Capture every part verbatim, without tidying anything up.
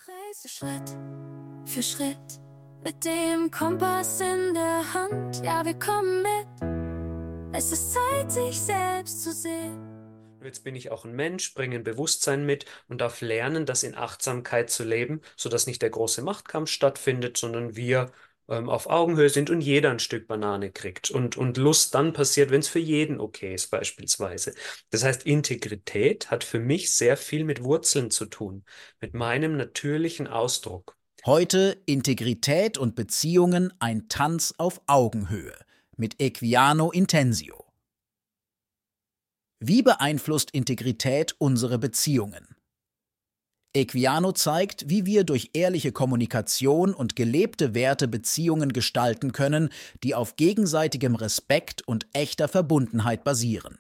Reise Schritt für Schritt mit dem Kompass in der Hand. Ja, wir kommen mit. Es ist Zeit, sich selbst zu sehen. Jetzt bin ich auch ein Mensch, bringe ein Bewusstsein mit und darf lernen, das in Achtsamkeit zu leben, sodass nicht der große Machtkampf stattfindet, sondern wir ähm, auf Augenhöhe sind und jeder ein Stück Banane kriegt. Und, und Lust dann passiert, wenn es für jeden okay ist, beispielsweise. Das heißt, Integrität hat für mich sehr viel mit Wurzeln zu tun, mit meinem natürlichen Ausdruck. Heute Integrität und Beziehungen, ein Tanz auf Augenhöhe mit Equiano Intensio. Wie beeinflusst Integrität unsere Beziehungen? Equiano zeigt, wie wir durch ehrliche Kommunikation und gelebte Werte Beziehungen gestalten können, die auf gegenseitigem Respekt und echter Verbundenheit basieren.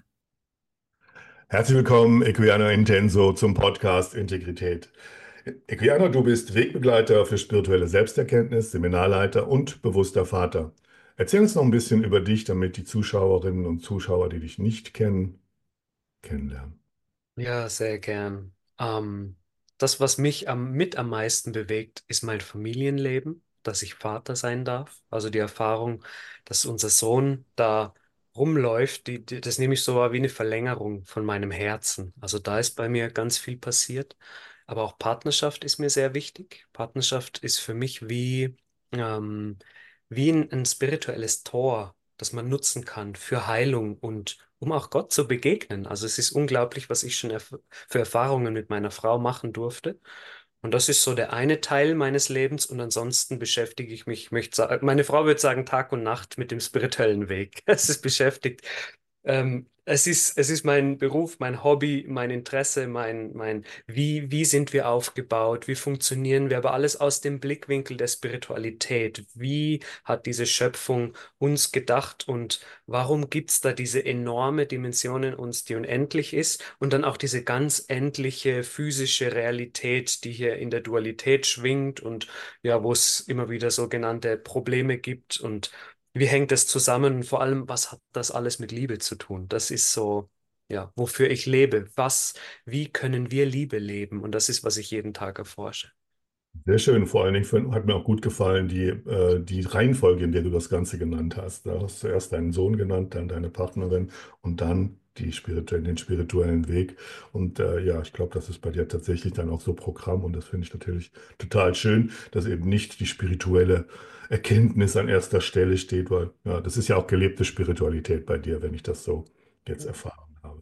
Herzlich willkommen, Equiano Intenso, zum Podcast Integrität. Equiano, du bist Wegbegleiter für spirituelle Selbsterkenntnis, Seminarleiter und bewusster Vater. Erzähl uns noch ein bisschen über dich, damit die Zuschauerinnen und Zuschauer, die dich nicht kennen, kennenlernen. Ja, sehr gern. Ähm, das, was mich am, mit am meisten bewegt, ist mein Familienleben, dass ich Vater sein darf. Also die Erfahrung, dass unser Sohn da rumläuft, die, die, das nehme ich so wahr wie eine Verlängerung von meinem Herzen. Also da ist bei mir ganz viel passiert. Aber auch Partnerschaft ist mir sehr wichtig. Partnerschaft ist für mich wie, ähm, wie ein, ein spirituelles Tor, das man nutzen kann für Heilung und um auch Gott zu begegnen. Also es ist unglaublich, was ich schon erf für Erfahrungen mit meiner Frau machen durfte. Und das ist so der eine Teil meines Lebens. Und ansonsten beschäftige ich mich, ich möchte sagen, meine Frau würde sagen, Tag und Nacht mit dem spirituellen Weg. Es ist beschäftigt. Ähm, es ist, es ist mein Beruf, mein Hobby, mein Interesse, mein, mein, wie, wie sind wir aufgebaut, wie funktionieren wir, aber alles aus dem Blickwinkel der Spiritualität. Wie hat diese Schöpfung uns gedacht und warum gibt es da diese enorme Dimension in uns, die unendlich ist und dann auch diese ganz endliche physische Realität, die hier in der Dualität schwingt und ja, wo es immer wieder sogenannte Probleme gibt und wie hängt das zusammen und vor allem, was hat das alles mit Liebe zu tun? Das ist so, ja, wofür ich lebe. Was, wie können wir Liebe leben? Und das ist, was ich jeden Tag erforsche. Sehr schön, vor allen Dingen find- hat mir auch gut gefallen, die, äh, die Reihenfolge, in der du das Ganze genannt hast. Da hast du zuerst deinen Sohn genannt, dann deine Partnerin und dann die spirituellen, den spirituellen Weg. Und äh, ja, ich glaube, das ist bei dir tatsächlich dann auch so Programm und das finde ich natürlich total schön, dass eben nicht die spirituelle Erkenntnis an erster Stelle steht, weil ja, das ist ja auch gelebte Spiritualität bei dir, wenn ich das so jetzt erfahren habe.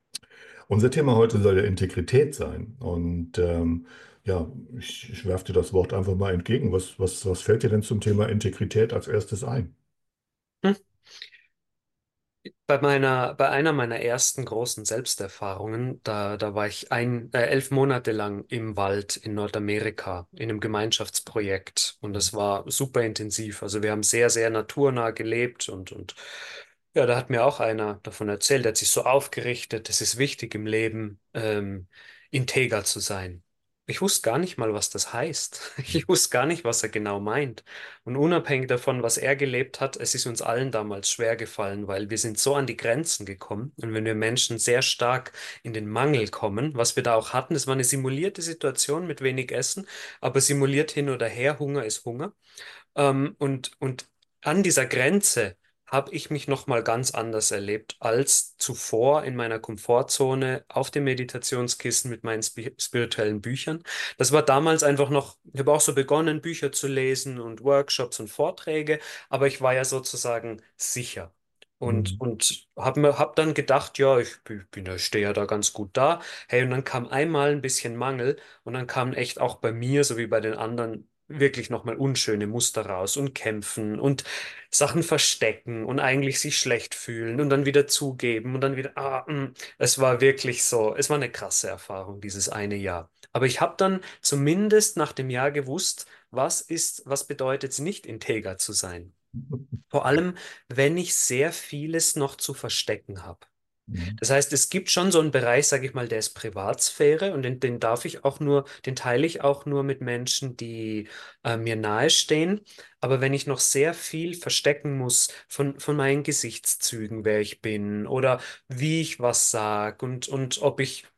Unser Thema heute soll ja Integrität sein. Und ähm, ja, ich, ich werfe dir das Wort einfach mal entgegen. Was, was, was fällt dir denn zum Thema Integrität als erstes ein? Hm. Bei meiner, bei einer meiner ersten großen Selbsterfahrungen, da, da war ich ein, äh, elf Monate lang im Wald in Nordamerika in einem Gemeinschaftsprojekt und das war super intensiv. Also wir haben sehr, sehr naturnah gelebt und, und ja, da hat mir auch einer davon erzählt, der hat sich so aufgerichtet, es ist wichtig im Leben, ähm, integer zu sein. Ich wusste gar nicht mal, was das heißt. Ich wusste gar nicht, was er genau meint. Und unabhängig davon, was er gelebt hat, es ist uns allen damals schwer gefallen, weil wir sind so an die Grenzen gekommen. Und wenn wir Menschen sehr stark in den Mangel kommen, was wir da auch hatten, das war eine simulierte Situation mit wenig Essen, aber simuliert hin oder her, Hunger ist Hunger. Ähm, und, und an dieser Grenze habe ich mich noch mal ganz anders erlebt als zuvor in meiner Komfortzone auf dem Meditationskissen mit meinen spi spirituellen Büchern. Das war damals einfach noch, ich habe auch so begonnen, Bücher zu lesen und Workshops und Vorträge, aber ich war ja sozusagen sicher. Und, Mhm. und habe mir hab dann gedacht, ja, ich bin, bin ja, stehe ja da ganz gut da. Hey, und dann kam einmal ein bisschen Mangel und dann kamen echt auch bei mir, so wie bei den anderen, wirklich nochmal unschöne Muster raus und kämpfen und Sachen verstecken und eigentlich sich schlecht fühlen und dann wieder zugeben und dann wieder, ah, mh. Es war wirklich so, es war eine krasse Erfahrung, dieses eine Jahr. Aber ich habe dann zumindest nach dem Jahr gewusst, was ist, was bedeutet es nicht integer zu sein. Vor allem, wenn ich sehr vieles noch zu verstecken habe. Mhm. Das heißt, es gibt schon so einen Bereich, sage ich mal, der ist Privatsphäre und den, den darf ich auch nur, den teile ich auch nur mit Menschen, die äh, mir nahestehen. Aber wenn ich noch sehr viel verstecken muss von, von meinen Gesichtszügen, wer ich bin oder wie ich was sage und, und ob ich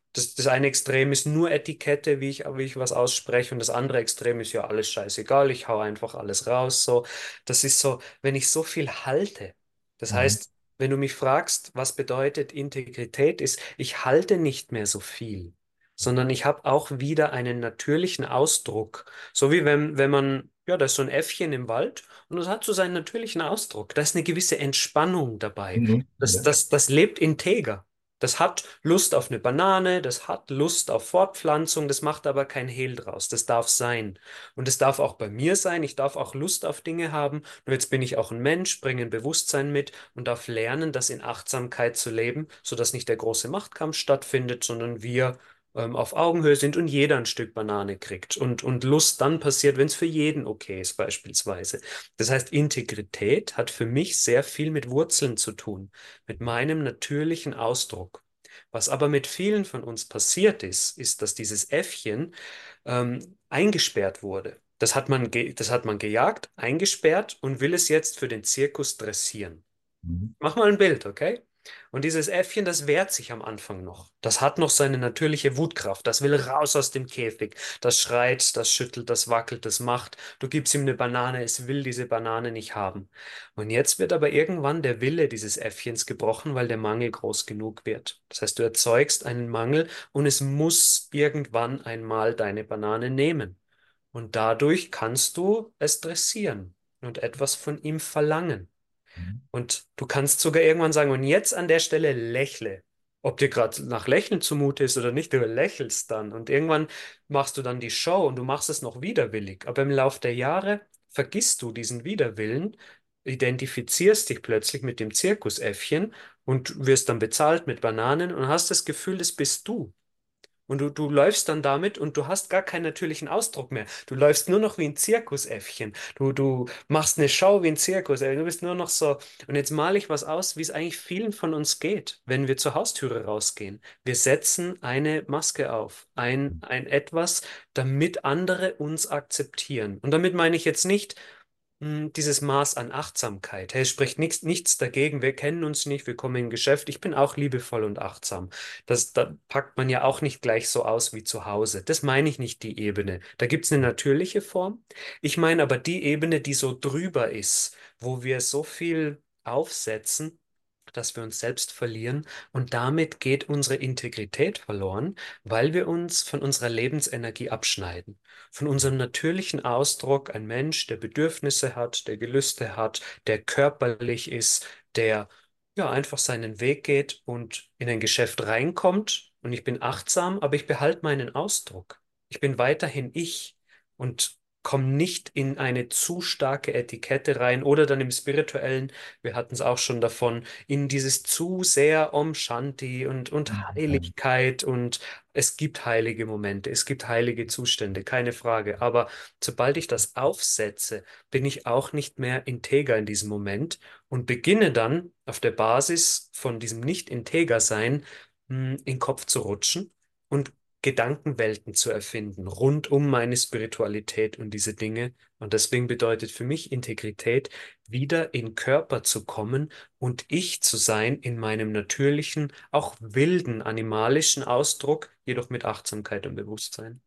Das, das eine Extrem ist nur Etikette, wie ich, wie ich was ausspreche, und das andere Extrem ist ja alles scheißegal, ich hau einfach alles raus. So, das ist so, wenn ich so viel halte. Das Mhm. heißt, wenn du mich fragst, was bedeutet Integrität, ist, ich halte nicht mehr so viel, sondern ich habe auch wieder einen natürlichen Ausdruck. So wie wenn, wenn man, ja, da ist so ein Äffchen im Wald und das hat so seinen natürlichen Ausdruck. Da ist eine gewisse Entspannung dabei. Mhm. Das, Ja. das, das lebt integer. Das hat Lust auf eine Banane, das hat Lust auf Fortpflanzung, das macht aber kein Hehl draus. Das darf sein. Und es darf auch bei mir sein. Ich darf auch Lust auf Dinge haben. Nur jetzt bin ich auch ein Mensch, bringe ein Bewusstsein mit und darf lernen, das in Achtsamkeit zu leben, sodass nicht der große Machtkampf stattfindet, sondern wir ähm, auf Augenhöhe sind und jeder ein Stück Banane kriegt. Und, und Lust dann passiert, wenn es für jeden okay ist, beispielsweise. Das heißt, Integrität hat für mich sehr viel mit Wurzeln zu tun, mit meinem natürlichen Ausdruck. Was aber mit vielen von uns passiert ist, ist, dass dieses Äffchen ähm, eingesperrt wurde. Das hat man, ge das hat man gejagt, eingesperrt und will es jetzt für den Zirkus dressieren. Mhm. Mach mal ein Bild, okay? Und dieses Äffchen, das wehrt sich am Anfang noch. Das hat noch seine natürliche Wutkraft. Das will raus aus dem Käfig. Das schreit, das schüttelt, das wackelt, das macht. Du gibst ihm eine Banane, es will diese Banane nicht haben. Und jetzt wird aber irgendwann der Wille dieses Äffchens gebrochen, weil der Mangel groß genug wird. Das heißt, du erzeugst einen Mangel und es muss irgendwann einmal deine Banane nehmen. Und dadurch kannst du es dressieren und etwas von ihm verlangen. Mhm. Und du kannst sogar irgendwann sagen, und jetzt an der Stelle lächle. Ob dir gerade nach Lächeln zumute ist oder nicht, du lächelst dann. Und irgendwann machst du dann die Show und du machst es noch widerwillig. Aber im Lauf der Jahre vergisst du diesen Widerwillen, identifizierst dich plötzlich mit dem Zirkusäffchen und wirst dann bezahlt mit Bananen und hast das Gefühl, das bist du. Und du, du läufst dann damit und du hast gar keinen natürlichen Ausdruck mehr. Du läufst nur noch wie ein Zirkusäffchen. Du, du machst eine Show wie ein Zirkus. Du bist nur noch so. Und jetzt male ich was aus, wie es eigentlich vielen von uns geht, wenn wir zur Haustüre rausgehen. Wir setzen eine Maske auf, ein, ein etwas, damit andere uns akzeptieren. Und damit meine ich jetzt nicht, mh, dieses Maß an Achtsamkeit. Hey, es spricht nichts, nichts dagegen. Wir kennen uns nicht, wir kommen in Geschäft. Ich bin auch liebevoll und achtsam. Das, da packt man ja auch nicht gleich so aus wie zu Hause. Das meine ich nicht, die Ebene. Da gibt es eine natürliche Form. Ich meine aber die Ebene, die so drüber ist, wo wir so viel aufsetzen, dass wir uns selbst verlieren und damit geht unsere Integrität verloren, weil wir uns von unserer Lebensenergie abschneiden, von unserem natürlichen Ausdruck, ein Mensch, der Bedürfnisse hat, der Gelüste hat, der körperlich ist, der ja einfach seinen Weg geht und in ein Geschäft reinkommt und ich bin achtsam, aber ich behalte meinen Ausdruck. Ich bin weiterhin ich und komme nicht in eine zu starke Etikette rein oder dann im Spirituellen, wir hatten es auch schon davon, in dieses zu sehr Om Shanti und, und Mhm. Heiligkeit und es gibt heilige Momente, es gibt heilige Zustände, keine Frage. Aber sobald ich das aufsetze, bin ich auch nicht mehr integer in diesem Moment und beginne dann auf der Basis von diesem Nicht-Integer-Sein mh, in den Kopf zu rutschen und Gedankenwelten zu erfinden, rund um meine Spiritualität und diese Dinge. Und deswegen bedeutet für mich Integrität, wieder in Körper zu kommen und ich zu sein in meinem natürlichen, auch wilden, animalischen Ausdruck, jedoch mit Achtsamkeit und Bewusstsein.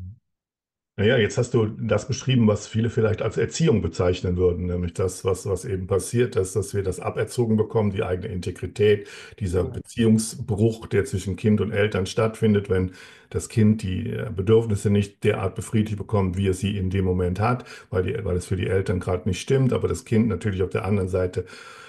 Naja, jetzt hast du das beschrieben, was viele vielleicht als Erziehung bezeichnen würden, nämlich das, was, was eben passiert ist, dass wir das aberzogen bekommen, die eigene Integrität, dieser Ja. Beziehungsbruch, der zwischen Kind und Eltern stattfindet, wenn das Kind die äh, Bedürfnisse nicht derart befriedigt bekommt, wie es sie in dem Moment hat, weil, die, weil es für die Eltern gerade nicht stimmt, aber das Kind natürlich auf der anderen Seite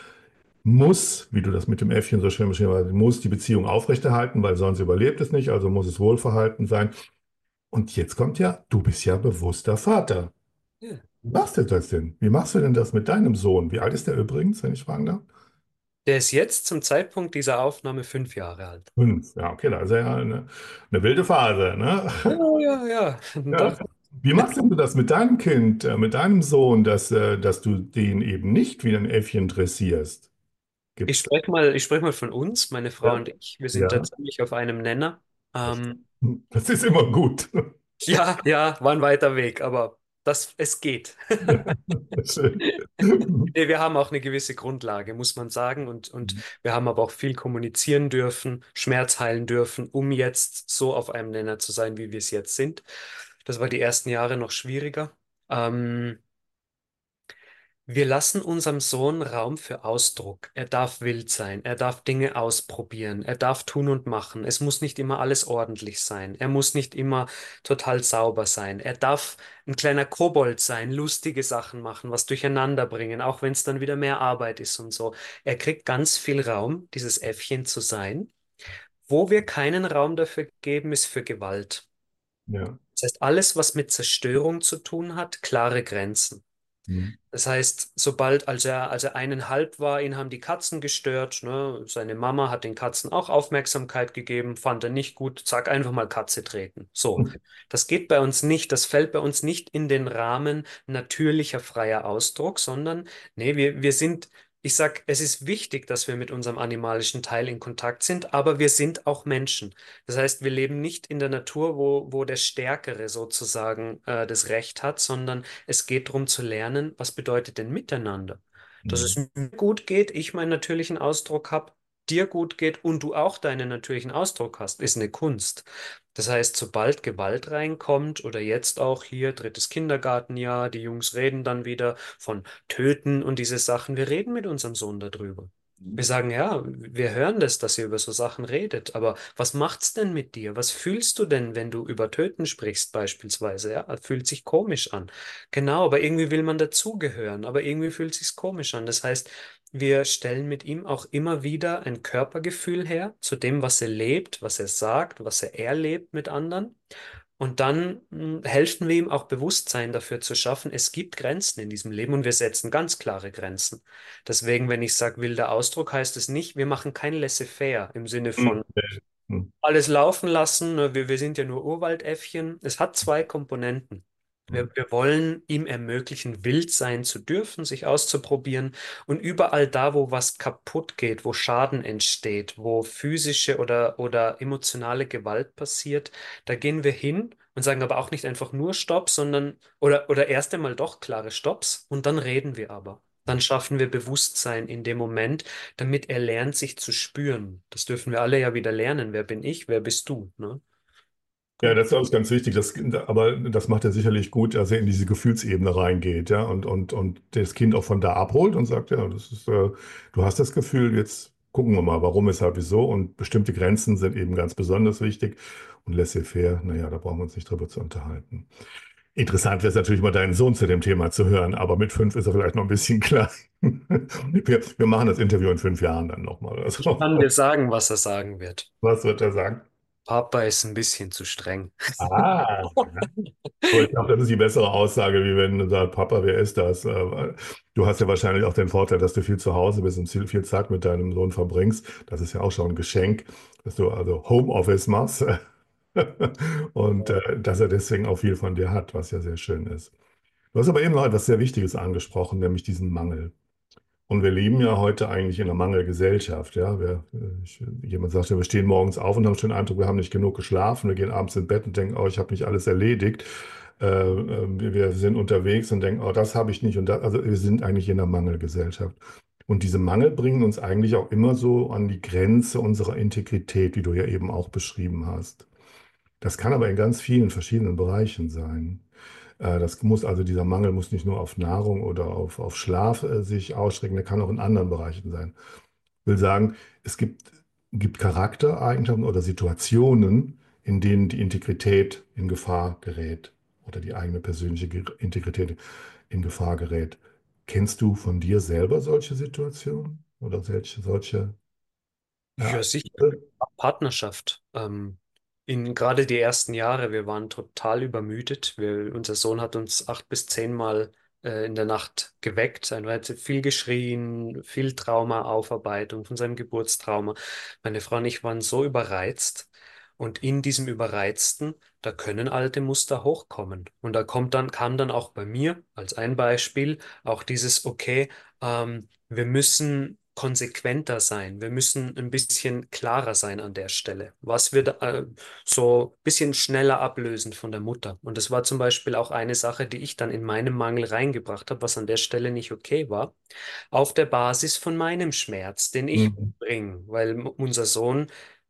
muss, wie du das mit dem Äffchen so schön beschrieben hast, muss die Beziehung aufrechterhalten, weil sonst überlebt es nicht, also muss es wohlverhalten sein. Und jetzt kommt ja, du bist ja bewusster Vater. Ja. Wie machst du das denn? Wie machst du denn das mit deinem Sohn? Wie alt ist der übrigens, wenn ich fragen darf? Der ist jetzt zum Zeitpunkt dieser Aufnahme fünf Jahre alt. Fünf. Ja, okay, da ist er ja eine, eine wilde Phase, ne? Ja, ja, ja. Ja. Doch. Wie machst denn du das mit deinem Kind, äh, mit deinem Sohn, dass, äh, dass du den eben nicht wie ein Äffchen dressierst? Ich Gibt's spreche mal, ich spreche mal von uns, meine Frau ja, und ich. Wir sind da ja, ziemlich auf einem Nenner. das, Ähm, das ist immer gut. ja, ja, war ein weiter Weg, aber dass es geht. Schön. Nee, wir haben auch eine gewisse Grundlage, muss man sagen. Und, und wir haben aber auch viel kommunizieren dürfen, Schmerz heilen dürfen, um jetzt so auf einem Nenner zu sein, wie wir es jetzt sind. Das war die ersten Jahre noch schwieriger. Ähm, Wir lassen unserem Sohn Raum für Ausdruck. Er darf wild sein, er darf Dinge ausprobieren, er darf tun und machen. Es muss nicht immer alles ordentlich sein, er muss nicht immer total sauber sein. Er darf ein kleiner Kobold sein, lustige Sachen machen, was durcheinander bringen, auch wenn es dann wieder mehr Arbeit ist und so. Er kriegt ganz viel Raum, dieses Äffchen zu sein. Wo wir keinen Raum dafür geben, ist für Gewalt. Ja. Das heißt, alles, was mit Zerstörung zu tun hat, klare Grenzen. Mhm. Das heißt, sobald, als er, als er eineinhalb war, ihn haben die Katzen gestört, ne? Seine Mama hat den Katzen auch Aufmerksamkeit gegeben, fand er nicht gut, zack, einfach mal Katze treten. So, das geht bei uns nicht, das fällt bei uns nicht in den Rahmen natürlicher freier Ausdruck, sondern, nee, wir, wir sind, ich sag, es ist wichtig, dass wir mit unserem animalischen Teil in Kontakt sind, aber wir sind auch Menschen. Das heißt, wir leben nicht in der Natur, wo, wo der Stärkere sozusagen äh, das Recht hat, sondern es geht darum zu lernen, was bedeutet denn Miteinander? Dass es Mhm. mir gut geht, ich meinen natürlichen Ausdruck habe, dir gut geht und du auch deinen natürlichen Ausdruck hast, ist eine Kunst. Das heißt, sobald Gewalt reinkommt oder jetzt auch hier drittes Kindergartenjahr, die Jungs reden dann wieder von Töten und diese Sachen, wir reden mit unserem Sohn darüber. Wir sagen, ja, wir hören das, dass ihr über so Sachen redet, aber was macht's denn mit dir? Was fühlst du denn, wenn du über Töten sprichst, beispielsweise? Ja, fühlt sich komisch an. Genau, aber irgendwie will man dazugehören, aber irgendwie fühlt sich's komisch an. Das heißt, wir stellen mit ihm auch immer wieder ein Körpergefühl her zu dem, was er lebt, was er sagt, was er erlebt mit anderen. Und dann mh, helfen wir ihm auch Bewusstsein dafür zu schaffen, es gibt Grenzen in diesem Leben und wir setzen ganz klare Grenzen. Deswegen, wenn ich sage wilder Ausdruck, heißt es nicht, wir machen kein Laissez-faire im Sinne von Mhm. alles laufen lassen. Ne? Wir, wir sind ja nur Urwaldäffchen. Es hat zwei Komponenten. Wir, Mhm. wir wollen ihm ermöglichen, wild sein zu dürfen, sich auszuprobieren. Und überall da, wo was kaputt geht, wo Schaden entsteht, wo physische oder, oder emotionale Gewalt passiert, da gehen wir hin und sagen aber auch nicht einfach nur Stopp, sondern oder, oder erst einmal doch klare Stopps und dann reden wir aber. Dann schaffen wir Bewusstsein in dem Moment, damit er lernt, sich zu spüren. Das dürfen wir alle ja wieder lernen. Wer bin ich? Wer bist du? Ne? Ja, Genau. das ist alles ganz wichtig. Das, aber das macht er sicherlich gut, dass er in diese Gefühlsebene reingeht, ja, und, und, und das Kind auch von da abholt und sagt, ja, das ist, äh, du hast das Gefühl, jetzt gucken wir mal, warum, weshalb, wieso. Und bestimmte Grenzen sind eben ganz besonders wichtig. Und laissez-faire, naja, da brauchen wir uns nicht drüber zu unterhalten. Interessant wäre es natürlich mal deinen Sohn zu dem Thema zu hören, aber mit fünf ist er vielleicht noch ein bisschen klein. Wir, wir machen das Interview in fünf Jahren dann nochmal. Ich Also, kann dir sagen, was er sagen wird. was wird er sagen? Papa ist ein bisschen zu streng. Ah, aber ich glaube, das ist die bessere Aussage, wie wenn du sagst, Papa, wer ist das? Äh, weil Du hast ja wahrscheinlich auch den Vorteil, dass du viel zu Hause bist und viel viel Zeit mit deinem Sohn verbringst. Das ist ja auch schon ein Geschenk, dass du also Homeoffice machst und äh, dass er deswegen auch viel von dir hat, was ja sehr schön ist. Du hast aber eben noch etwas sehr Wichtiges angesprochen, nämlich diesen Mangel. Und wir leben ja heute eigentlich in einer Mangelgesellschaft. Ja? Wir, äh, ich, jemand sagt ja, wir stehen morgens auf und haben schon den Eindruck, wir haben nicht genug geschlafen. Wir gehen abends ins Bett und denken, oh, ich habe nicht alles erledigt. Äh, äh, wir wir sind unterwegs und denken, oh, das habe ich nicht. Und das, also wir sind eigentlich in einer Mangelgesellschaft. Und diese Mangel bringen uns eigentlich auch immer so an die Grenze unserer Integrität, wie du ja eben auch beschrieben hast. Das kann aber in ganz vielen verschiedenen Bereichen sein. Äh, Das muss also, dieser Mangel muss nicht nur auf Nahrung oder auf, auf Schlaf äh, sich ausschränken, der kann auch in anderen Bereichen sein. Ich will sagen, es gibt, gibt Charaktereigenschaften oder Situationen, in denen die Integrität in Gefahr gerät oder die eigene persönliche Ge- Integrität in Gefahr gerät. Kennst du von dir selber solche Situationen oder solche, solche Ja, sicher. Ereignisse? Partnerschaft. Ähm, in gerade die ersten Jahre, wir waren total übermüdet. Wir, unser Sohn hat uns acht bis zehnmal äh, in der Nacht geweckt. Er hat viel geschrien, viel Traumaaufarbeitung von seinem Geburtstrauma. Meine Frau und ich waren so überreizt. Und in diesem Überreizten, da können alte Muster hochkommen. Und da kommt dann, kam dann auch bei mir als ein Beispiel auch dieses, okay, ähm, wir müssen konsequenter sein. Wir müssen ein bisschen klarer sein an der Stelle. Was wir da, äh, so ein bisschen schneller ablösen von der Mutter. Und das war zum Beispiel auch eine Sache, die ich dann in meinem Mangel reingebracht habe, was an der Stelle nicht okay war, auf der Basis von meinem Schmerz, den ich Mhm. bringe, weil m- unser Sohn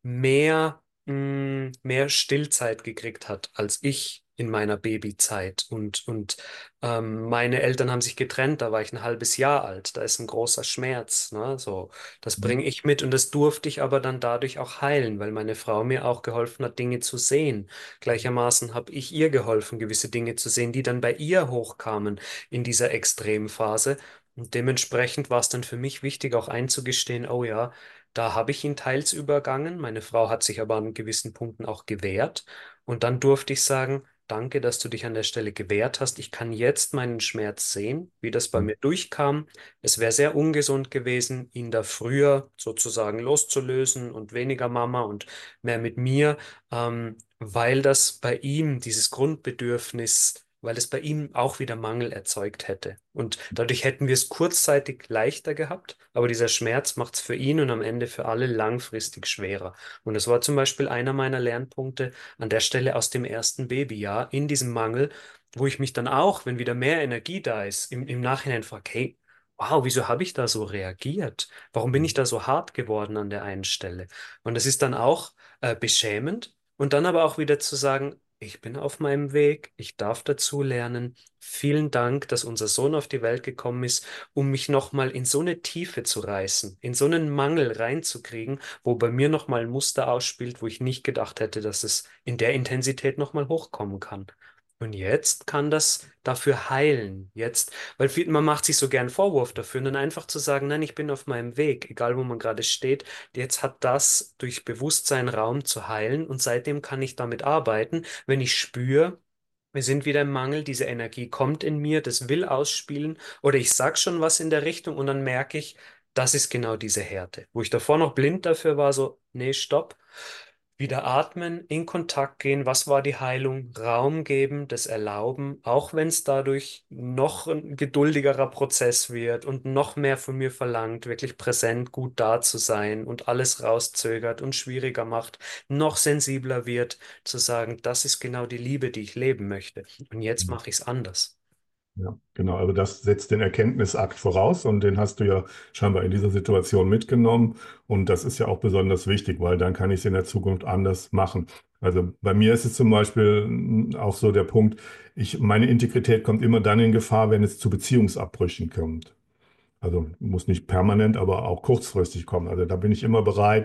mehr, mh, mehr Stillzeit gekriegt hat als ich in meiner Babyzeit. Und, und ähm, meine Eltern haben sich getrennt, da war ich ein halbes Jahr alt. Da ist ein großer Schmerz, ne? So, das bringe ich mit und das durfte ich aber dann dadurch auch heilen, weil meine Frau mir auch geholfen hat, Dinge zu sehen. Gleichermaßen habe ich ihr geholfen, gewisse Dinge zu sehen, die dann bei ihr hochkamen in dieser Extremphase. Und dementsprechend war es dann für mich wichtig, auch einzugestehen, oh ja, da habe ich ihn teils übergangen. Meine Frau hat sich aber an gewissen Punkten auch gewehrt. Und dann durfte ich sagen, danke, dass du dich an der Stelle gewehrt hast. Ich kann jetzt meinen Schmerz sehen, wie das bei mir durchkam. Es wäre sehr ungesund gewesen, ihn da früher sozusagen loszulösen und weniger Mama und mehr mit mir, ähm, weil das bei ihm dieses Grundbedürfnis, weil es bei ihm auch wieder Mangel erzeugt hätte. Und dadurch hätten wir es kurzzeitig leichter gehabt, aber dieser Schmerz macht es für ihn und am Ende für alle langfristig schwerer. Und das war zum Beispiel einer meiner Lernpunkte an der Stelle aus dem ersten Babyjahr, in diesem Mangel, wo ich mich dann auch, wenn wieder mehr Energie da ist, im, im Nachhinein frage, hey, wow, wieso habe ich da so reagiert? Warum bin ich da so hart geworden an der einen Stelle? Und das ist dann auch äh, beschämend. Und dann aber auch wieder zu sagen, ich bin auf meinem Weg, ich darf dazu lernen. Vielen Dank, dass unser Sohn auf die Welt gekommen ist, um mich nochmal in so eine Tiefe zu reißen, in so einen Mangel reinzukriegen, wo bei mir nochmal ein Muster ausspielt, wo ich nicht gedacht hätte, dass es in der Intensität nochmal hochkommen kann. Und jetzt kann das dafür heilen. Jetzt, weil viel, man macht sich so gern Vorwurf dafür, und dann einfach zu sagen, nein, ich bin auf meinem Weg, egal wo man gerade steht. Jetzt hat das durch Bewusstsein Raum zu heilen und seitdem kann ich damit arbeiten, wenn ich spüre, wir sind wieder im Mangel, diese Energie kommt in mir, das will ausspielen oder ich sag schon was in der Richtung und dann merke ich, das ist genau diese Härte. Wo ich davor noch blind dafür war, so, nee, stopp. Wieder atmen, in Kontakt gehen, was war die Heilung, Raum geben, das erlauben, auch wenn es dadurch noch ein geduldigerer Prozess wird und noch mehr von mir verlangt, wirklich präsent, gut da zu sein und alles rauszögert und schwieriger macht, noch sensibler wird, zu sagen, das ist genau die Liebe, die ich leben möchte. Und jetzt mache ich es anders. Ja, genau. Also das setzt den Erkenntnisakt voraus und den hast du ja scheinbar in dieser Situation mitgenommen. Und das ist ja auch besonders wichtig, weil dann kann ich es in der Zukunft anders machen. Also bei mir ist es zum Beispiel mm, auch so der Punkt, ich, meine Integrität kommt immer dann in Gefahr, wenn es zu Beziehungsabbrüchen kommt. Also muss nicht permanent, aber auch kurzfristig kommen. Also da bin ich immer bereit,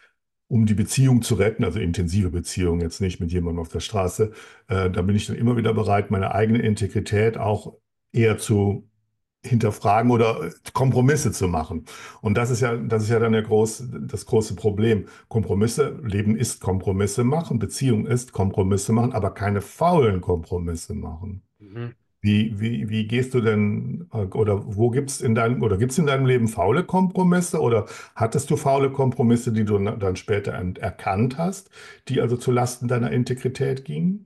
um die Beziehung zu retten, also intensive Beziehung, jetzt nicht mit jemandem auf der Straße, äh, da bin ich dann immer wieder bereit, meine eigene Integrität auch eher zu hinterfragen oder Kompromisse zu machen. Und das ist ja, das ist ja dann der groß, das große Problem. Kompromisse, Leben ist Kompromisse machen, Beziehung ist Kompromisse machen, aber keine faulen Kompromisse machen. Mhm. Wie, wie, wie gehst du denn äh, oder wo gibt's in deinem oder gibt's in deinem Leben faule Kompromisse oder hattest du faule Kompromisse, die du na- dann später ent- erkannt hast, die also zu Lasten deiner Integrität gingen?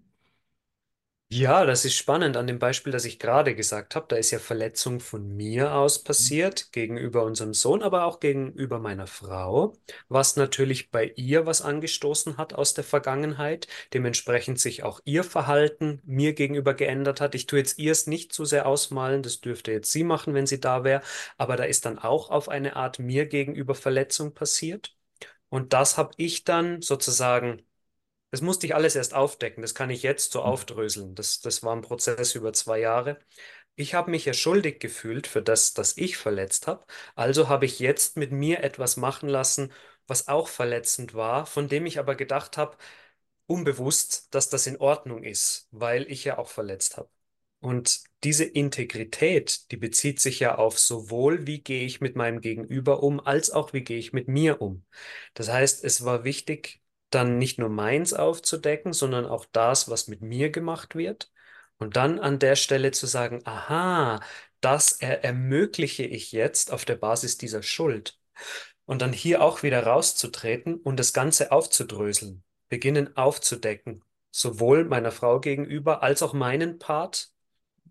Ja, das ist spannend an dem Beispiel, das ich gerade gesagt habe. Da ist ja Verletzung von mir aus passiert, gegenüber unserem Sohn, aber auch gegenüber meiner Frau, was natürlich bei ihr was angestoßen hat aus der Vergangenheit, dementsprechend sich auch ihr Verhalten mir gegenüber geändert hat. Ich tue jetzt ihr es nicht zu sehr ausmalen, das dürfte jetzt sie machen, wenn sie da wäre, aber da ist dann auch auf eine Art mir gegenüber Verletzung passiert. Und das habe ich dann sozusagen. Das musste ich alles erst aufdecken. Das kann ich jetzt so aufdröseln. Das, das war ein Prozess über zwei Jahre. Ich habe mich ja schuldig gefühlt für das, das ich verletzt habe. Also habe ich jetzt mit mir etwas machen lassen, was auch verletzend war, von dem ich aber gedacht habe, unbewusst, dass das in Ordnung ist, weil ich ja auch verletzt habe. Und diese Integrität, die bezieht sich ja auf sowohl, wie gehe ich mit meinem Gegenüber um, als auch, wie gehe ich mit mir um. Das heißt, es war wichtig, dann nicht nur meins aufzudecken, sondern auch das, was mit mir gemacht wird. Und dann an der Stelle zu sagen, aha, das er ermögliche ich jetzt auf der Basis dieser Schuld. Und dann hier auch wieder rauszutreten und das Ganze aufzudröseln, beginnen aufzudecken, sowohl meiner Frau gegenüber als auch meinen Part,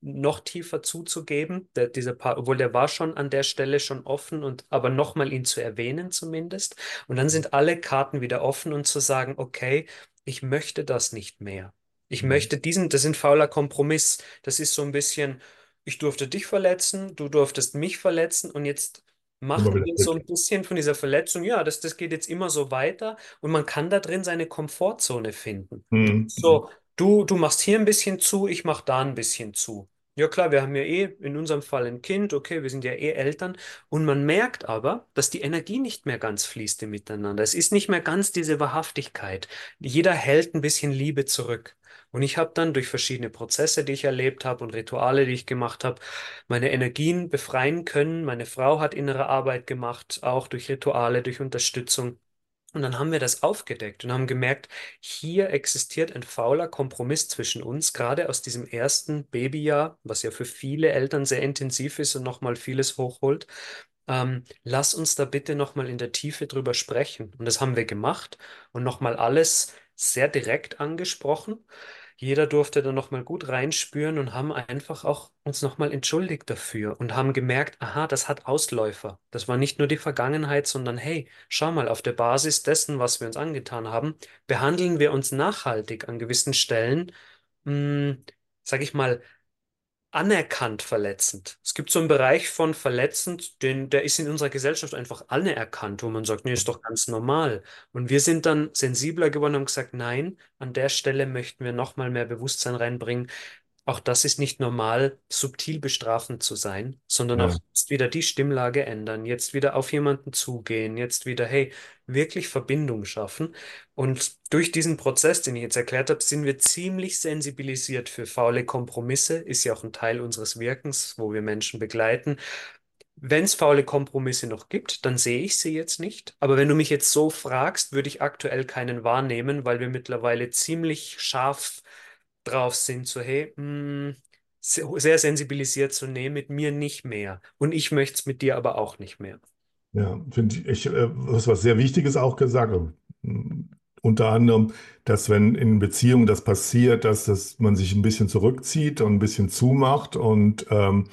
noch tiefer zuzugeben, der, dieser Part, obwohl der war schon an der Stelle schon offen und aber nochmal ihn zu erwähnen zumindest. Und dann sind alle Karten wieder offen und zu sagen, okay, ich möchte das nicht mehr. Ich Mhm. möchte diesen, das ist ein fauler Kompromiss. Das ist so ein bisschen, ich durfte dich verletzen, du durftest mich verletzen und jetzt Immer machen wieder wir so zurück. ein bisschen von dieser Verletzung, ja, das, das geht jetzt immer so weiter und man kann da drin seine Komfortzone finden. Mhm. So, du, du machst hier ein bisschen zu, ich mach da ein bisschen zu. Ja klar, wir haben ja eh in unserem Fall ein Kind, okay, wir sind ja eh Eltern und man merkt aber, dass die Energie nicht mehr ganz fließt im Miteinander. Es ist nicht mehr ganz diese Wahrhaftigkeit. Jeder hält ein bisschen Liebe zurück. Und ich habe dann durch verschiedene Prozesse, die ich erlebt habe und Rituale, die ich gemacht habe, meine Energien befreien können. Meine Frau hat innere Arbeit gemacht, auch durch Rituale, durch Unterstützung. Und dann haben wir das aufgedeckt und haben gemerkt, hier existiert ein fauler Kompromiss zwischen uns, gerade aus diesem ersten Babyjahr, was ja für viele Eltern sehr intensiv ist und nochmal vieles hochholt. Ähm, lass uns da bitte nochmal in der Tiefe drüber sprechen. Und das haben wir gemacht und nochmal alles sehr direkt angesprochen. Jeder durfte da nochmal gut reinspüren und haben einfach auch uns nochmal entschuldigt dafür und haben gemerkt, aha, das hat Ausläufer. Das war nicht nur die Vergangenheit, sondern hey, schau mal, auf der Basis dessen, was wir uns angetan haben, behandeln wir uns nachhaltig an gewissen Stellen, mh, sag ich mal, anerkannt verletzend. Es gibt so einen Bereich von verletzend, den, der ist in unserer Gesellschaft einfach anerkannt, wo man sagt, nee, ist doch ganz normal. Und wir sind dann sensibler geworden und haben gesagt, nein, an der Stelle möchten wir nochmal mehr Bewusstsein reinbringen. Auch das ist nicht normal, subtil bestrafend zu sein, sondern auch Ja, jetzt wieder die Stimmlage ändern, jetzt wieder auf jemanden zugehen, jetzt wieder, hey, wirklich Verbindung schaffen. Und durch diesen Prozess, den ich jetzt erklärt habe, sind wir ziemlich sensibilisiert für faule Kompromisse, ist ja auch ein Teil unseres Wirkens, wo wir Menschen begleiten. Wenn es faule Kompromisse noch gibt, dann sehe ich sie jetzt nicht. Aber wenn du mich jetzt so fragst, würde ich aktuell keinen wahrnehmen, weil wir mittlerweile ziemlich scharf drauf sind, so hey, mh, se- sehr sensibilisiert zu nehmen, mit mir nicht mehr. Und ich möchte es mit dir aber auch nicht mehr. ja, finde ich, äh, was, was sehr Wichtiges auch gesagt. äh, Unter anderem, dass wenn in Beziehungen das passiert, dass das, man sich ein bisschen zurückzieht und ein bisschen zumacht und ähm,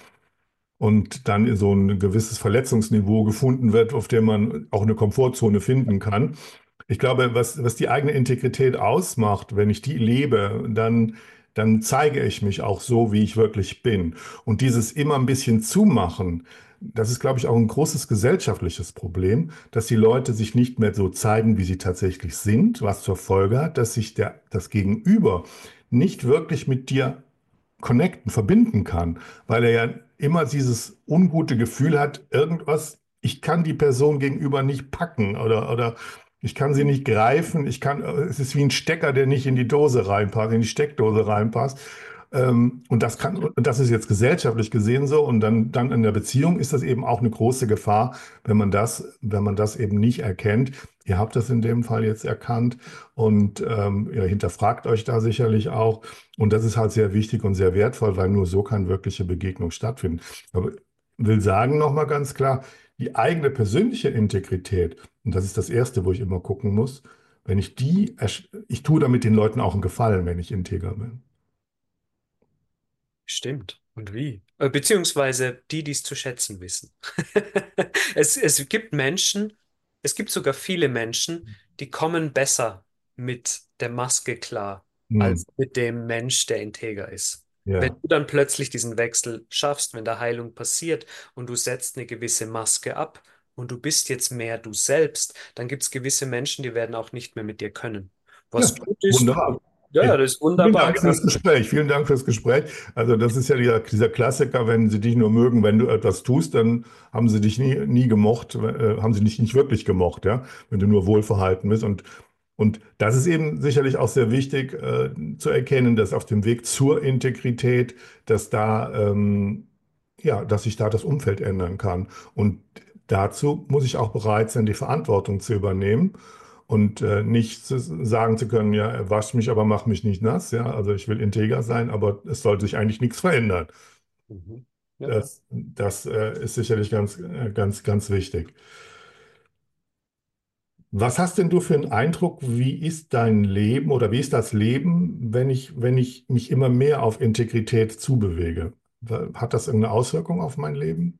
und dann so ein gewisses Verletzungsniveau gefunden wird, auf dem man auch eine Komfortzone finden kann. Ich glaube, was, was die eigene Integrität ausmacht, wenn ich die lebe, dann, dann zeige ich mich auch so, wie ich wirklich bin. Und dieses immer ein bisschen zumachen, das ist, glaube ich, auch ein großes gesellschaftliches Problem, dass die Leute sich nicht mehr so zeigen, wie sie tatsächlich sind, was zur Folge hat, dass sich der, das Gegenüber nicht wirklich mit dir connecten, verbinden kann, weil er ja immer dieses ungute Gefühl hat, irgendwas, ich kann die Person gegenüber nicht packen oder, oder ich kann sie nicht greifen, ich kann, es ist wie ein Stecker, der nicht in die Dose reinpasst, in die Steckdose reinpasst. Ähm, und das kann, und das ist jetzt gesellschaftlich gesehen so. Und dann, dann in der Beziehung ist das eben auch eine große Gefahr, wenn man das, wenn man das eben nicht erkennt. Ihr habt das in dem Fall jetzt erkannt und ähm, ihr hinterfragt euch da sicherlich auch. Und das ist halt sehr wichtig und sehr wertvoll, weil nur so kann wirkliche Begegnung stattfinden. Aber ich will sagen nochmal ganz klar, die eigene persönliche Integrität, und das ist das Erste, wo ich immer gucken muss, wenn ich die, ersch- ich tue damit den Leuten auch einen Gefallen, wenn ich integer bin. Stimmt. Und wie? Äh, Beziehungsweise die, die es zu schätzen wissen. Es, es gibt Menschen, es gibt sogar viele Menschen, die kommen besser mit der Maske klar, Hm, als mit dem Mensch, der integer ist. Wenn ja. du dann plötzlich diesen Wechsel schaffst, wenn da Heilung passiert und du setzt eine gewisse Maske ab und du bist jetzt mehr du selbst, dann gibt es gewisse Menschen, die werden auch nicht mehr mit dir können. Ja, Was gut ist, wunderbar. ja, ja, Ich, das ist vielen wunderbar, Dank genau. fürs Gespräch. Vielen Dank fürs Gespräch. Also das ist ja dieser, dieser Klassiker, wenn sie dich nur mögen, wenn du etwas tust, dann haben sie dich nie, nie gemocht, äh, haben sie dich nicht wirklich gemocht, ja, wenn du nur wohlverhalten bist. Und, und das ist eben sicherlich auch sehr wichtig äh, zu erkennen, dass auf dem Weg zur Integrität, dass da, ähm, ja, dass sich da das Umfeld ändern kann. Und dazu muss ich auch bereit sein, die Verantwortung zu übernehmen. Und äh, nicht zu, sagen zu können, ja, wasch mich, aber mach mich nicht nass. Ja, also ich will integer sein, aber es sollte sich eigentlich nichts verändern. Mhm. Ja, ja. Das, das äh, ist sicherlich ganz, äh, ganz, ganz wichtig. Was hast denn du für einen Eindruck, wie ist dein Leben oder wie ist das Leben, wenn ich, wenn ich mich immer mehr auf Integrität zubewege? Hat das irgendeine Auswirkung auf mein Leben?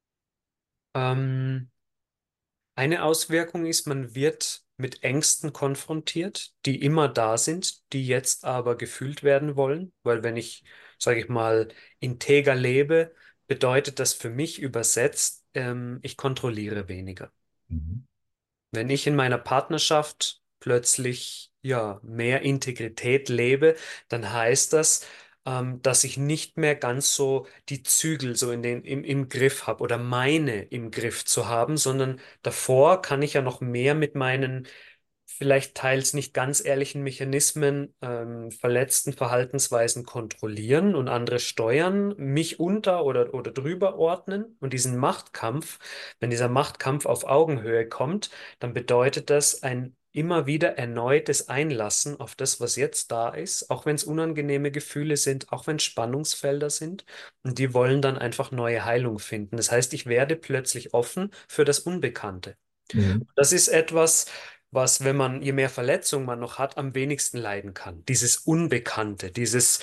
Ähm, Eine Auswirkung ist, man wird mit Ängsten konfrontiert, die immer da sind, die jetzt aber gefühlt werden wollen, weil wenn ich, sage ich mal, integer lebe, bedeutet das für mich übersetzt, ähm, ich kontrolliere weniger. Mhm. Wenn ich in meiner Partnerschaft plötzlich ja mehr Integrität lebe, dann heißt das, ähm, dass ich nicht mehr ganz so die Zügel so in den, im, im Griff habe oder meine im Griff zu haben, sondern davor kann ich ja noch mehr mit meinen vielleicht teils nicht ganz ehrlichen Mechanismen, ähm, verletzten Verhaltensweisen kontrollieren und andere steuern, mich unter oder, oder drüber ordnen. Und diesen Machtkampf, wenn dieser Machtkampf auf Augenhöhe kommt, dann bedeutet das ein immer wieder erneutes Einlassen auf das, was jetzt da ist, auch wenn es unangenehme Gefühle sind, auch wenn es Spannungsfelder sind. Und die wollen dann einfach neue Heilung finden. Das heißt, ich werde plötzlich offen für das Unbekannte. Mhm. Das ist etwas, was, wenn man, je mehr Verletzung man noch hat, am wenigsten leiden kann. Dieses Unbekannte, dieses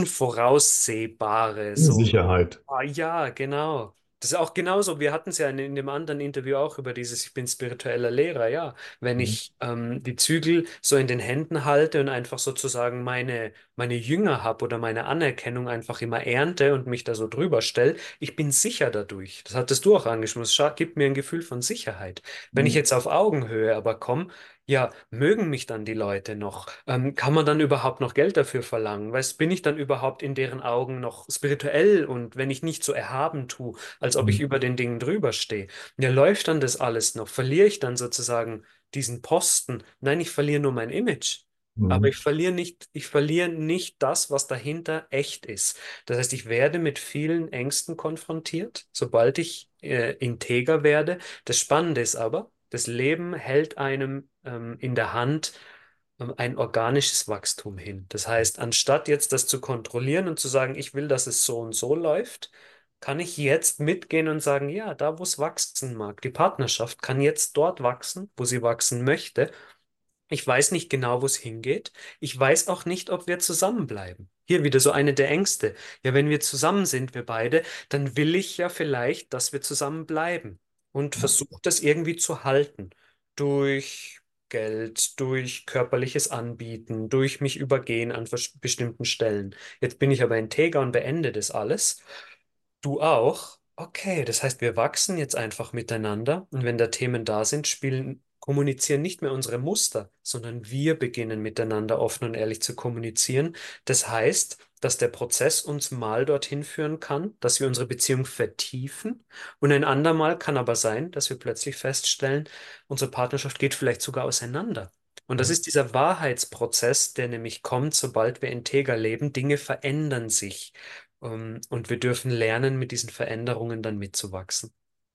Unvoraussehbare, so. Sicherheit. Ah, ja, genau. Das ist auch genauso. Wir hatten es ja in, in dem anderen Interview auch über dieses, ich bin spiritueller Lehrer, ja. Wenn Mhm. ich ähm, die Zügel so in den Händen halte und einfach sozusagen meine, meine Jünger habe oder meine Anerkennung einfach immer ernte und mich da so drüber stelle, ich bin sicher dadurch. Das hattest du auch angesprochen. Es scha- gibt mir ein Gefühl von Sicherheit. Wenn ich Mhm. jetzt auf Augenhöhe aber komme, ja, mögen mich dann die Leute noch? Ähm, kann man dann überhaupt noch Geld dafür verlangen? Weißt, bin ich dann überhaupt in deren Augen noch spirituell und wenn ich nicht so erhaben tue, als ob ich Mhm. über den Dingen drüber stehe? Ja, läuft dann das alles noch? Verliere ich dann sozusagen diesen Posten? Nein, ich verliere nur mein Image. Aber Mhm. ich verliere nicht, ich verliere nicht das, was dahinter echt ist. Das heißt, ich werde mit vielen Ängsten konfrontiert, sobald ich äh, integer werde. Das Spannende ist aber, das Leben hält einem ähm, in der Hand ähm, ein organisches Wachstum hin. Das heißt, anstatt jetzt das zu kontrollieren und zu sagen, ich will, dass es so und so läuft, kann ich jetzt mitgehen und sagen, ja, da wo es wachsen mag, die Partnerschaft kann jetzt dort wachsen, wo sie wachsen möchte. Ich weiß nicht genau, wo es hingeht. Ich weiß auch nicht, ob wir zusammenbleiben. Hier wieder so eine der Ängste. Ja, wenn wir zusammen sind, wir beide, dann will ich ja vielleicht, dass wir zusammenbleiben und versuche das irgendwie zu halten. Durch Geld, durch körperliches Anbieten, durch mich übergehen an vers- bestimmten Stellen. Jetzt bin ich aber integer und beende das alles. Du auch? Okay, das heißt, wir wachsen jetzt einfach miteinander und wenn da Themen da sind, spielen, kommunizieren nicht mehr unsere Muster, sondern wir beginnen miteinander offen und ehrlich zu kommunizieren. Das heißt, dass der Prozess uns mal dorthin führen kann, dass wir unsere Beziehung vertiefen und ein andermal kann aber sein, dass wir plötzlich feststellen, unsere Partnerschaft geht vielleicht sogar auseinander. Und das Ja. ist dieser Wahrheitsprozess, der nämlich kommt, sobald wir integer leben. Dinge verändern sich. Ähm, und wir dürfen lernen, mit diesen Veränderungen dann mitzuwachsen.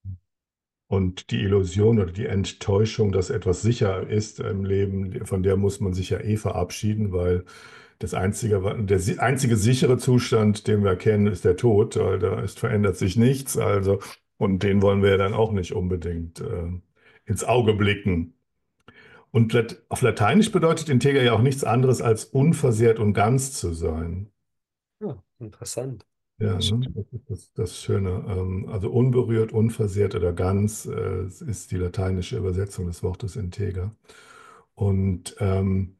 Und die Illusion oder die Enttäuschung, dass etwas sicher ist im Leben, von der muss man sich ja eh verabschieden, weil das einzige, der si- einzige sichere Zustand, den wir kennen, ist der Tod, weil da ist, verändert sich nichts. Also, und den wollen wir ja dann auch nicht unbedingt äh, ins Auge blicken. Und Lat auf Lateinisch bedeutet integer ja auch nichts anderes als unversehrt und ganz zu sein. Ja, interessant. Ja, ne? Das ist das, das Schöne. Ähm, also unberührt, unversehrt oder ganz äh, ist die lateinische Übersetzung des Wortes integer. Und ähm,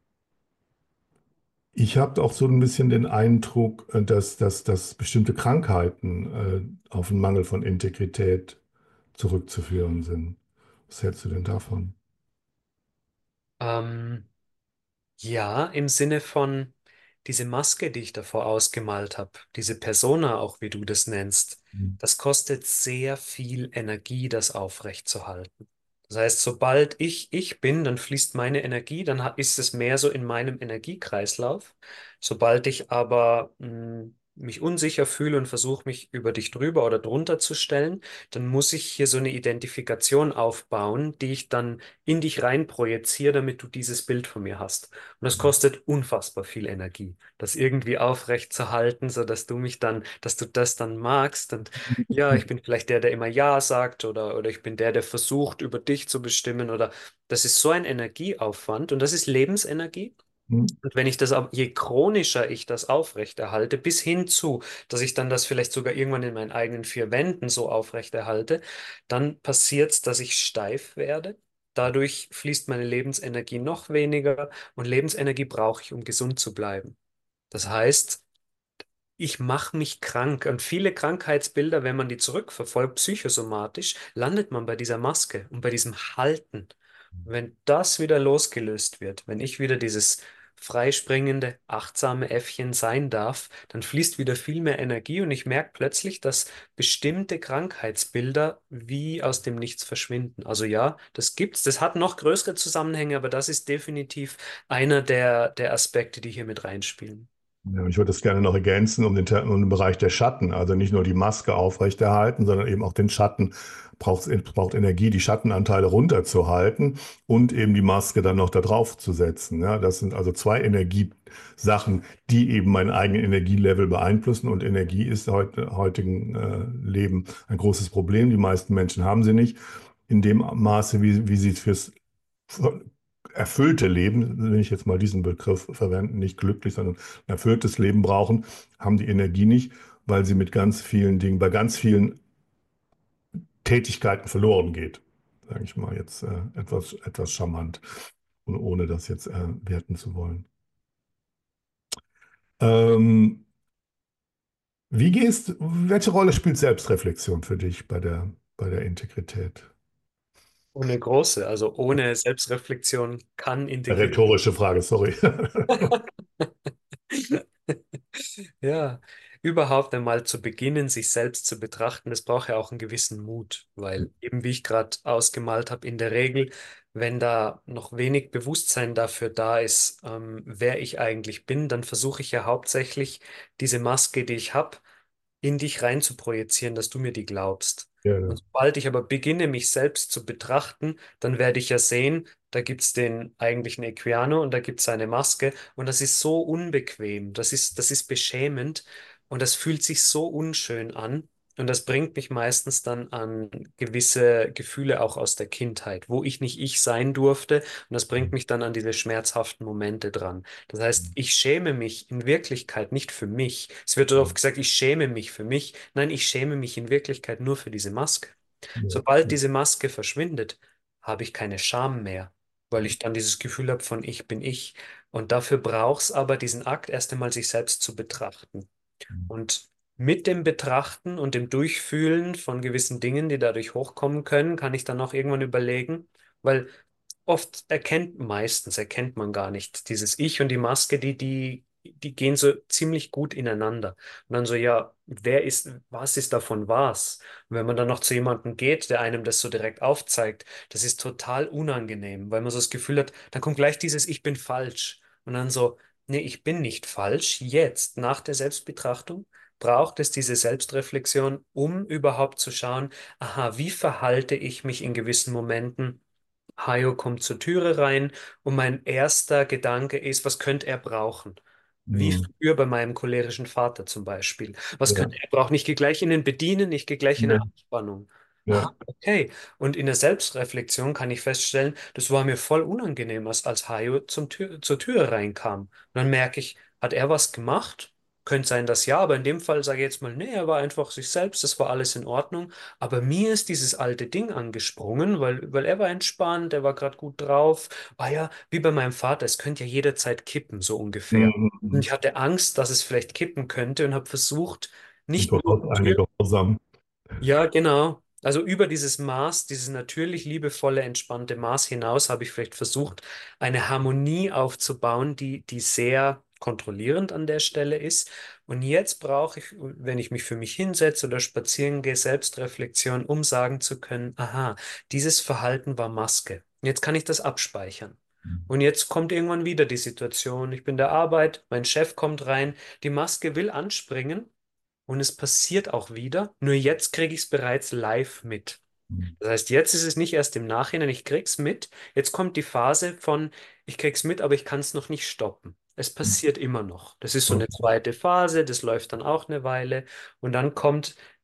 ich habe auch so ein bisschen den Eindruck, äh, dass, dass, dass bestimmte Krankheiten äh, auf einen Mangel von Integrität zurückzuführen sind. Was hältst du denn davon? Ähm, Ja, im Sinne von diese Maske, die ich davor ausgemalt habe, diese Persona, auch wie du das nennst, Mhm. das kostet sehr viel Energie, das aufrechtzuerhalten. Das heißt, sobald ich ich bin, dann fließt meine Energie, dann ha- ist es mehr so in meinem Energiekreislauf. Sobald ich aber mh, mich unsicher fühle und versuche, mich über dich drüber oder drunter zu stellen, dann muss ich hier so eine Identifikation aufbauen, die ich dann in dich rein projiziere, damit du dieses Bild von mir hast. Und das kostet unfassbar viel Energie, das irgendwie aufrecht zu halten, so dass du mich dann, dass du das dann magst. Und ja, ich bin vielleicht der, der immer Ja sagt oder, oder ich bin der, der versucht, über dich zu bestimmen oder das ist so ein Energieaufwand und das ist Lebensenergie. Mhm. Und wenn ich das, ab- je chronischer ich das aufrechterhalte, bis hin zu, dass ich dann das vielleicht sogar irgendwann in meinen eigenen vier Wänden so aufrechterhalte, dann passiert es, dass ich steif werde. Dadurch fließt meine Lebensenergie noch weniger und Lebensenergie brauche ich, um gesund zu bleiben. Das heißt, ich mache mich krank. Und viele Krankheitsbilder, wenn man die zurückverfolgt, psychosomatisch, landet man bei dieser Maske und bei diesem Halten. Und wenn das wieder losgelöst wird, wenn ich wieder dieses freispringende, achtsame Äffchen sein darf, dann fließt wieder viel mehr Energie und ich merke plötzlich, dass bestimmte Krankheitsbilder wie aus dem Nichts verschwinden. Also ja, das gibt's. Das hat noch größere Zusammenhänge, aber das ist definitiv einer der, der Aspekte, die hier mit reinspielen. Ja, ich würde das gerne noch ergänzen um den, Te- um den Bereich der Schatten. Also nicht nur die Maske aufrechterhalten, sondern eben auch den Schatten. Braucht, braucht Energie, die Schattenanteile runterzuhalten und eben die Maske dann noch da drauf zu setzen. Ja, das sind also zwei Energiesachen, die eben mein eigenes Energielevel beeinflussen. Und Energie ist heute heutigen äh, Leben ein großes Problem. Die meisten Menschen haben sie nicht in dem Maße, wie, wie sie es fürs erfüllte Leben, wenn ich jetzt mal diesen Begriff verwenden, nicht glücklich, sondern ein erfülltes Leben brauchen, haben die Energie nicht, weil sie mit ganz vielen Dingen, bei ganz vielen Tätigkeiten verloren geht. Sage ich mal jetzt äh, etwas, etwas charmant und ohne das jetzt äh, werten zu wollen. Ähm, wie gehst, welche Rolle spielt Selbstreflexion für dich bei der, bei der Integrität? Ohne große, also ohne Selbstreflexion kann Integrität. Rhetorische Frage, sorry. Ja, überhaupt einmal zu beginnen, sich selbst zu betrachten, das braucht ja auch einen gewissen Mut, weil eben wie ich gerade ausgemalt habe, in der Regel, wenn da noch wenig Bewusstsein dafür da ist, ähm, wer ich eigentlich bin, dann versuche ich ja hauptsächlich diese Maske, die ich habe, in dich rein zu projizieren, dass du mir die glaubst. Und Gerne. sobald ich aber beginne, mich selbst zu betrachten, dann werde ich ja sehen, da gibt es den eigentlichen Equiano und da gibt es seine Maske. Und das ist so unbequem, das ist, das ist beschämend und das fühlt sich so unschön an. Und das bringt mich meistens dann an gewisse Gefühle auch aus der Kindheit, wo ich nicht ich sein durfte. Und das bringt mich dann an diese schmerzhaften Momente dran. Das heißt, ich schäme mich in Wirklichkeit nicht für mich. Es wird oft gesagt, ich schäme mich für mich. Nein, ich schäme mich in Wirklichkeit nur für diese Maske. Ja. Sobald diese Maske verschwindet, habe ich keine Scham mehr, weil ich dann dieses Gefühl habe von ich bin ich. Und dafür braucht es aber diesen Akt, erst einmal sich selbst zu betrachten. Und mit dem Betrachten und dem Durchfühlen von gewissen Dingen, die dadurch hochkommen können, kann ich dann auch irgendwann überlegen, weil oft erkennt, meistens erkennt man gar nicht dieses Ich und die Maske, die, die, die gehen so ziemlich gut ineinander. Und dann so, ja, wer ist, was ist davon was? Und wenn man dann noch zu jemandem geht, der einem das so direkt aufzeigt, das ist total unangenehm, weil man so das Gefühl hat, dann kommt gleich dieses Ich bin falsch. Und dann so, nee, ich bin nicht falsch. Jetzt, nach der Selbstbetrachtung, braucht es diese Selbstreflexion, um überhaupt zu schauen, aha, wie verhalte ich mich in gewissen Momenten? Hajo kommt zur Türe rein und mein erster Gedanke ist, was könnte er brauchen? Wie Mhm. früher bei meinem cholerischen Vater zum Beispiel. Was Ja. könnte er brauchen? Ich gehe gleich in den Bedienen, ich gehe gleich in Ja. eine Anspannung. Ja. Ah, okay. Und in der Selbstreflexion kann ich feststellen, das war mir voll unangenehm, als, als Hajo zum Tür, zur Tür reinkam. Und dann merke ich, hat er was gemacht? Könnte sein, dass ja, aber in dem Fall sage ich jetzt mal, nee, er war einfach sich selbst, das war alles in Ordnung. Aber mir ist dieses alte Ding angesprungen, weil, weil er war entspannt, er war gerade gut drauf. War ja wie bei meinem Vater, es könnte ja jederzeit kippen, so ungefähr. Und Mhm. ich hatte Angst, dass es vielleicht kippen könnte und habe versucht, Und nicht du nur hast die eine Tür. Gehorsam. Ja, genau. Also über dieses Maß, dieses natürlich liebevolle, entspannte Maß hinaus habe ich vielleicht versucht, eine Harmonie aufzubauen, die, die sehr kontrollierend an der Stelle ist. Und jetzt brauche ich, wenn ich mich für mich hinsetze oder spazieren gehe, Selbstreflexion, um sagen zu können, aha, dieses Verhalten war Maske. Jetzt kann ich das abspeichern. Und jetzt kommt irgendwann wieder die Situation, ich bin der Arbeit, mein Chef kommt rein, die Maske will anspringen. Und es passiert auch wieder, nur jetzt kriege ich es bereits live mit. Das heißt, jetzt ist es nicht erst im Nachhinein, ich krieg's mit. Jetzt kommt die Phase von, ich krieg's mit, aber ich kann es noch nicht stoppen. Es passiert immer noch. Das ist so eine zweite Phase, das läuft dann auch eine Weile. Und dann kommt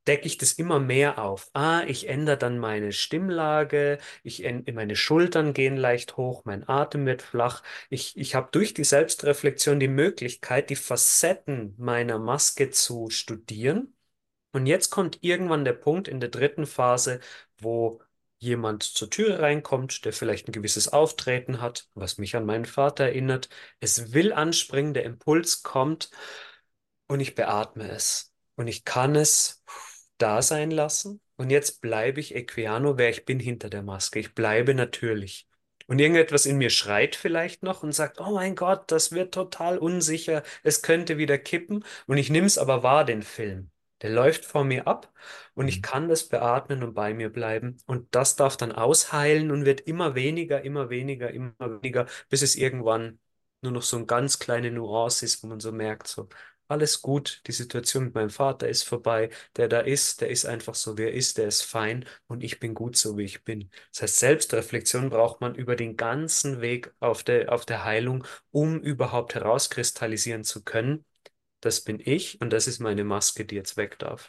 decke ich das immer mehr auf. Ah, ich ändere dann meine Stimmlage, ich änd- meine Schultern gehen leicht hoch, mein Atem wird flach. Ich, ich habe durch die Selbstreflexion die Möglichkeit, die Facetten meiner Maske zu studieren. Und jetzt kommt irgendwann der Punkt in der dritten Phase, wo jemand zur Türe reinkommt, der vielleicht ein gewisses Auftreten hat, was mich an meinen Vater erinnert. Es will anspringen, der Impuls kommt und ich beatme es. Und ich kann es da sein lassen. Und jetzt bleibe ich Equiano, wer ich bin hinter der Maske. Ich bleibe natürlich. Und irgendetwas in mir schreit vielleicht noch und sagt, oh mein Gott, das wird total unsicher, es könnte wieder kippen. Und ich nehme es aber wahr, den Film. Der läuft vor mir ab und ich kann das beatmen und bei mir bleiben. Und das darf dann ausheilen und wird immer weniger, immer weniger, immer weniger, bis es irgendwann nur noch so eine ganz kleine Nuance ist, wo man so merkt, so, alles gut, die Situation mit meinem Vater ist vorbei, der da ist, der ist einfach so, wie er ist, der ist fein und ich bin gut so, wie ich bin. Das heißt, Selbstreflexion braucht man über den ganzen Weg auf der, auf der Heilung, um überhaupt herauskristallisieren zu können. Das bin ich und das ist meine Maske, die jetzt weg darf.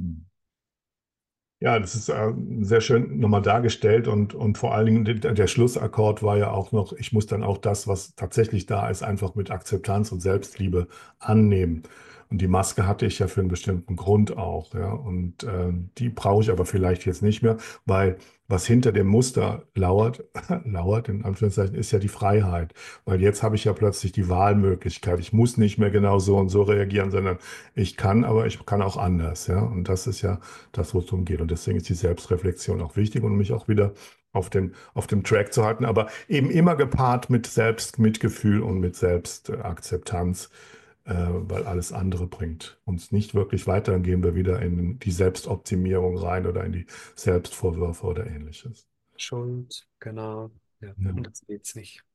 Ja, das ist äh, sehr schön nochmal dargestellt und, und vor allen Dingen der, der Schlussakkord war ja auch noch, ich muss dann auch das, was tatsächlich da ist, einfach mit Akzeptanz und Selbstliebe annehmen. Und die Maske hatte ich ja für einen bestimmten Grund auch, ja. Und äh, die brauche ich aber vielleicht jetzt nicht mehr, weil was hinter dem Muster lauert, lauert in Anführungszeichen, ist ja die Freiheit. Weil jetzt habe ich ja plötzlich die Wahlmöglichkeit. Ich muss nicht mehr genau so und so reagieren, sondern ich kann, aber ich kann auch anders, ja. Und das ist ja das, wo es darum geht. Und deswegen ist die Selbstreflexion auch wichtig und um mich auch wieder auf dem, auf dem Track zu halten, aber eben immer gepaart mit Selbstmitgefühl und mit Selbstakzeptanz, äh, weil alles andere bringt uns nicht wirklich weiter. Dann gehen wir wieder in die Selbstoptimierung rein oder in die Selbstvorwürfe oder ähnliches. Schuld, genau. Ja, Ja, und das geht's nicht.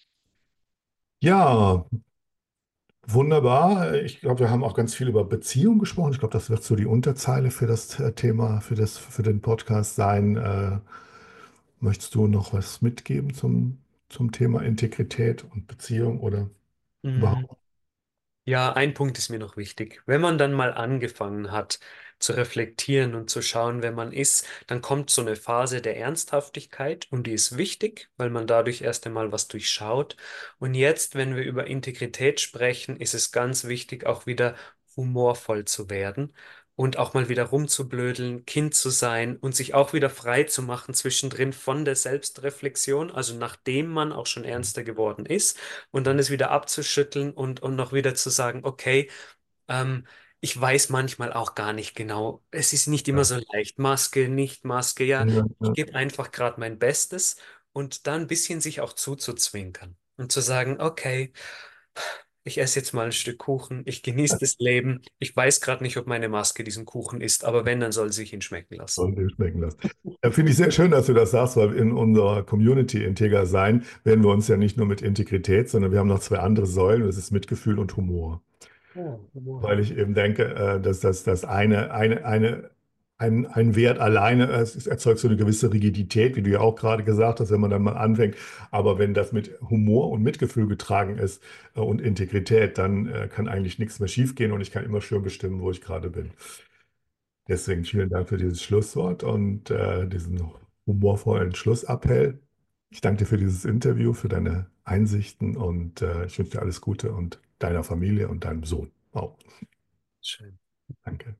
ja, wunderbar. Ich glaube, wir haben auch ganz viel über Beziehung gesprochen. Ich glaube, das wird so die Unterzeile für das äh, Thema, für das, für den Podcast sein. Äh, Möchtest du noch was mitgeben zum, zum Thema Integrität und Beziehung oder Mhm. überhaupt? Ja, ein Punkt ist mir noch wichtig. Wenn man dann mal angefangen hat zu reflektieren und zu schauen, wer man ist, dann kommt so eine Phase der Ernsthaftigkeit und die ist wichtig, weil man dadurch erst einmal was durchschaut. Und jetzt, wenn wir über Integrität sprechen, ist es ganz wichtig, auch wieder humorvoll zu werden und auch mal wieder rumzublödeln, Kind zu sein und sich auch wieder frei zu machen zwischendrin von der Selbstreflexion, also nachdem man auch schon ernster geworden ist und dann es wieder abzuschütteln und, und noch wieder zu sagen, okay, ähm, ich weiß manchmal auch gar nicht genau, es ist nicht immer Ja. so leicht, Maske, nicht Maske, ja, Ja, ich ja. gebe einfach gerade mein Bestes und dann ein bisschen sich auch zuzuzwinkern und zu sagen, okay, ich esse jetzt mal ein Stück Kuchen, ich genieße das Leben, ich weiß gerade nicht, ob meine Maske diesen Kuchen isst, aber wenn, dann soll sie sich ihn schmecken lassen. Soll dir schmecken lassen. Ja, finde ich sehr schön, dass du das sagst, weil in unserer Community Integer Sein werden wir uns ja nicht nur mit Integrität, sondern wir haben noch zwei andere Säulen, das ist Mitgefühl und Humor. Ja, Humor. Weil ich eben denke, äh, dass das, das eine, eine, eine, ein, ein Wert alleine, äh, es erzeugt so eine gewisse Rigidität, wie du ja auch gerade gesagt hast, wenn man dann mal anfängt. Aber wenn das mit Humor und Mitgefühl getragen ist äh, und Integrität, dann äh, kann eigentlich nichts mehr schiefgehen und ich kann immer schön bestimmen, wo ich gerade bin. Deswegen vielen Dank für dieses Schlusswort und äh, diesen humorvollen Schlussappell. Ich danke dir für dieses Interview, für deine Einsichten und äh, ich wünsche dir alles Gute und deiner Familie und deinem Sohn auch. Schön. Danke.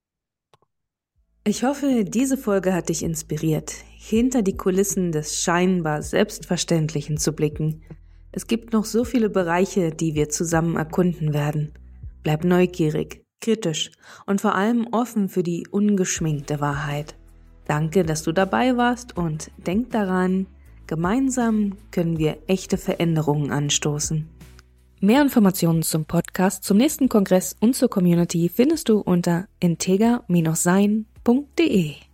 Ich hoffe, diese Folge hat dich inspiriert, hinter die Kulissen des scheinbar Selbstverständlichen zu blicken. Es gibt noch so viele Bereiche, die wir zusammen erkunden werden. Bleib neugierig, kritisch und vor allem offen für die ungeschminkte Wahrheit. Danke, dass du dabei warst und denk daran, gemeinsam können wir echte Veränderungen anstoßen. Mehr Informationen zum Podcast, zum nächsten Kongress und zur Community findest du unter integer Bindestrich sein punkt de.